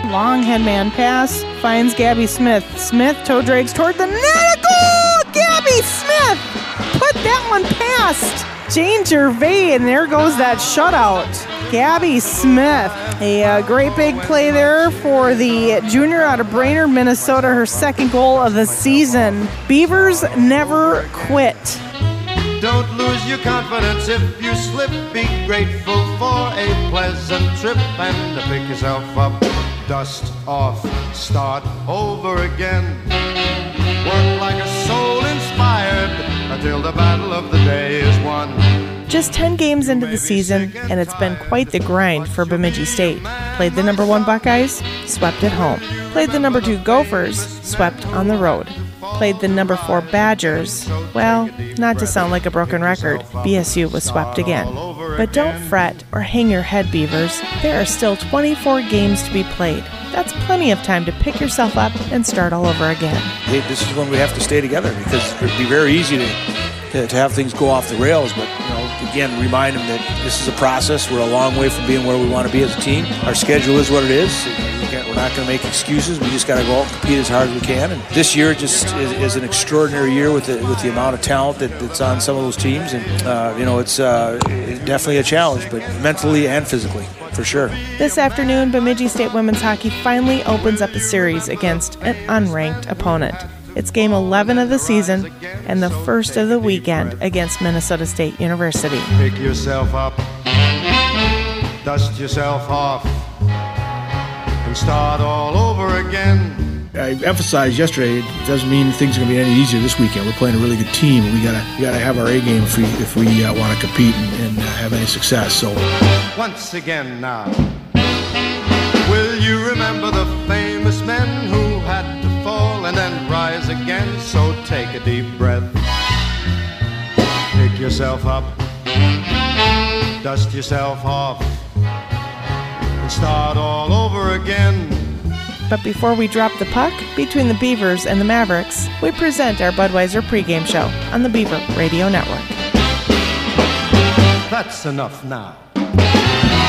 Long headman pass finds Gabby Smith. Smith toe drags toward the net. Goal! Gabby Smith put that one past Jane Gervais, and there goes that shutout. Gabby Smith. A great big play there for the junior out of Brainerd, Minnesota, her second goal of the season. Beavers never quit. Don't lose your confidence if you slip. Be grateful for a pleasant trip and pick yourself up, dust off, start over again. Work like a soul inspired until the battle of the day is won. Just 10 games into the season, and it's been quite the grind for Bemidji State. Played the number 1 Buckeyes, swept at home. Played the number 2 Gophers, swept on the road. Played the number 4 Badgers. Well, not to sound like a broken record, BSU was swept again. But don't fret or hang your head, Beavers. There are still 24 games to be played. That's plenty of time to pick yourself up and start all over again. Hey, this is when we have to stay together, because it would be very easy to have things go off the rails, but again, remind them that this is a process. We're a long way from being where we want to be as a team. Our schedule is what it is. We're not going to make excuses. We just got to go out and compete as hard as we can. And this year just is an extraordinary year with the amount of talent that's on some of those teams. And it's definitely a challenge, but mentally and physically, for sure. This afternoon, Bemidji State women's hockey finally opens up a series against an unranked opponent. It's game 11 of the season and the first of the weekend against Minnesota State University. Pick yourself up, dust yourself off, and start all over again. I emphasized yesterday, it doesn't mean things are going to be any easier this weekend. We're playing a really good team, and we gotta have our A game if we want to compete and have any success. So once again now, will you remember the famous men who had to fall and then rise again? So take a deep breath, pick yourself up, dust yourself off, and start all over again. But before we drop the puck between the Beavers and the Mavericks, we present our Budweiser pregame show on the Beaver Radio Network. That's enough now.